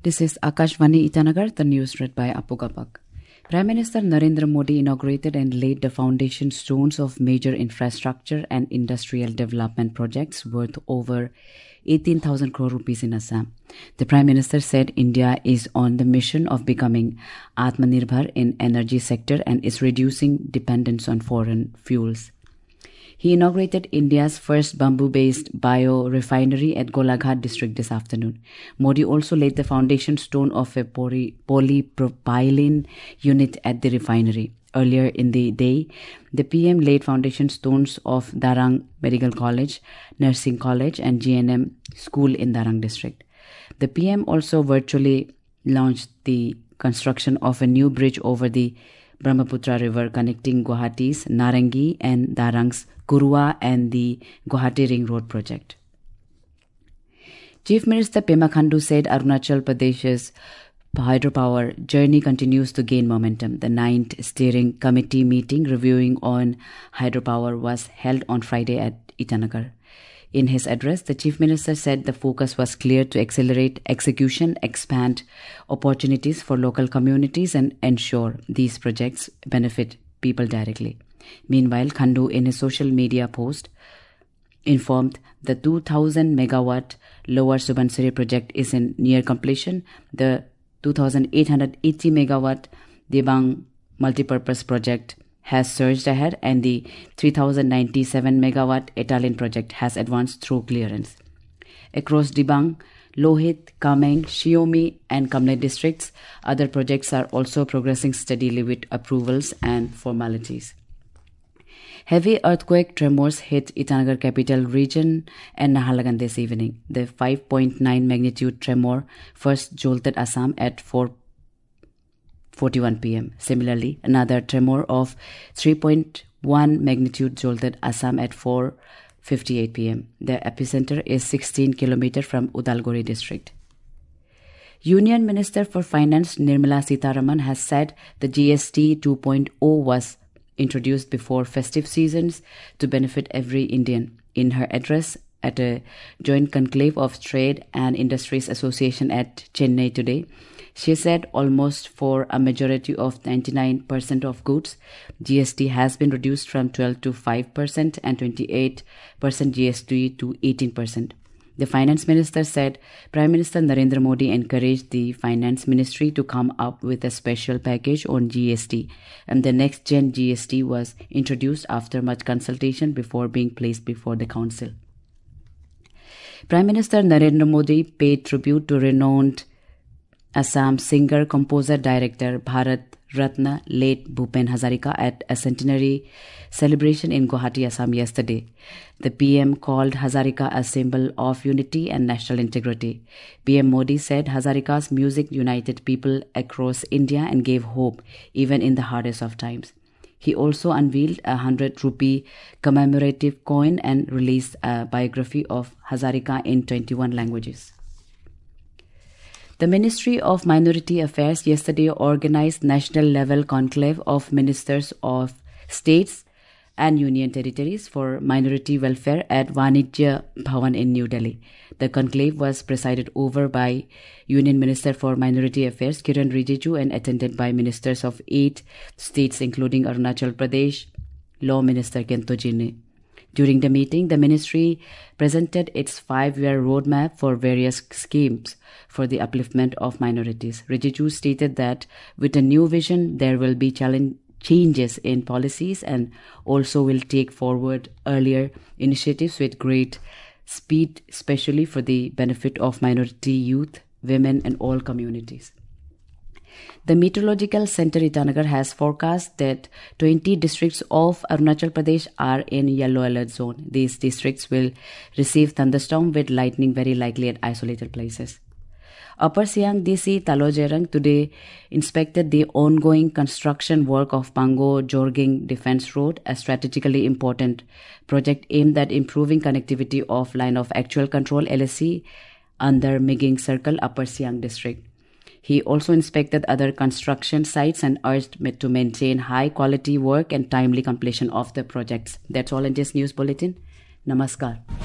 This is Akashvani Itanagar, the news read by Apu Gapak. Prime Minister Narendra Modi inaugurated and laid the foundation stones of major infrastructure and industrial development projects worth over 18,000 crore rupees in Assam. The Prime Minister said India is on the mission of becoming Atmanirbhar in energy sector and is reducing dependence on foreign fuels. He inaugurated India's first bamboo-based biorefinery at Golaghat district this afternoon. Modi also laid the foundation stone of a polypropylene unit at the refinery. Earlier in the day, the PM laid foundation stones of Darang Medical College, Nursing College and GNM School in Darang district. The PM also virtually launched the construction of a new bridge over the Brahmaputra River connecting Guwahati's Narangi and Darang's Kurua and the Guwahati Ring Road project. Chief Minister Pema Khandu said Arunachal Pradesh's hydropower journey continues to gain momentum. The 9th Steering Committee meeting reviewing on hydropower was held on Friday at Itanagar. In his address, the Chief Minister said the focus was clear to accelerate execution, expand opportunities for local communities and ensure these projects benefit people directly. Meanwhile, Khandu in his social media post informed the 2,000 megawatt Lower Subansiri project is in near completion. The 2,880 megawatt Dibang multipurpose project has surged ahead and the 3,097 megawatt Etalin project has advanced through clearance. Across Dibang, Lohit, Kameng, Shiomi and Kamle districts, other projects are also progressing steadily with approvals and formalities. Heavy earthquake tremors hit Itanagar capital region and Nahalgan this evening. The 5.9 magnitude tremor first jolted Assam at 4:41 p.m. Similarly, another tremor of 3.1 magnitude jolted Assam at 4:58 p.m. The epicenter is 16 km from Udalguri district. Union Minister for Finance Nirmala Sitharaman has said the GST 2.0 was introduced before festive seasons to benefit every Indian. In her address at a joint conclave of Trade and Industries Association at Chennai today, she said almost for a majority of 99% of goods, GST has been reduced from 12 to 5% and 28% GST to 18%. The Finance Minister said Prime Minister Narendra Modi encouraged the Finance Ministry to come up with a special package on GST, and the next gen GST was introduced after much consultation before being placed before the Council. Prime Minister Narendra Modi paid tribute to renowned Assam singer, composer, director Bharat Ratna late Bhupen Hazarika at a centenary celebration in Guwahati, Assam yesterday. The PM called Hazarika a symbol of unity and national integrity. PM Modi said Hazarika's music united people across India and gave hope even in the hardest of times. He also unveiled a 100 rupee commemorative coin and released a biography of Hazarika in 21 languages. The Ministry of Minority Affairs yesterday organized national-level conclave of ministers of states and union territories for minority welfare at Vanijya Bhavan in New Delhi. The conclave was presided over by Union Minister for Minority Affairs Kiran Rijiju and attended by ministers of 8 states including Arunachal Pradesh, Law Minister Kento Jinne. During the meeting, the ministry presented its 5-year roadmap for various schemes for the upliftment of minorities. Rijiju stated that with a new vision, there will be changes in policies and also will take forward earlier initiatives with great speed, especially for the benefit of minority youth, women and all communities. The Meteorological Center Itanagar has forecast that 20 districts of Arunachal Pradesh are in yellow alert zone. These districts will receive thunderstorm with lightning very likely at isolated places. Upper Siang DC Talojerang today inspected the ongoing construction work of Pango Jorging Defense Road, a strategically important project aimed at improving connectivity of Line of Actual Control LSC under Miging Circle, Upper Siang District. He also inspected other construction sites and urged to maintain high quality work and timely completion of the projects. That's all in this news bulletin. Namaskar.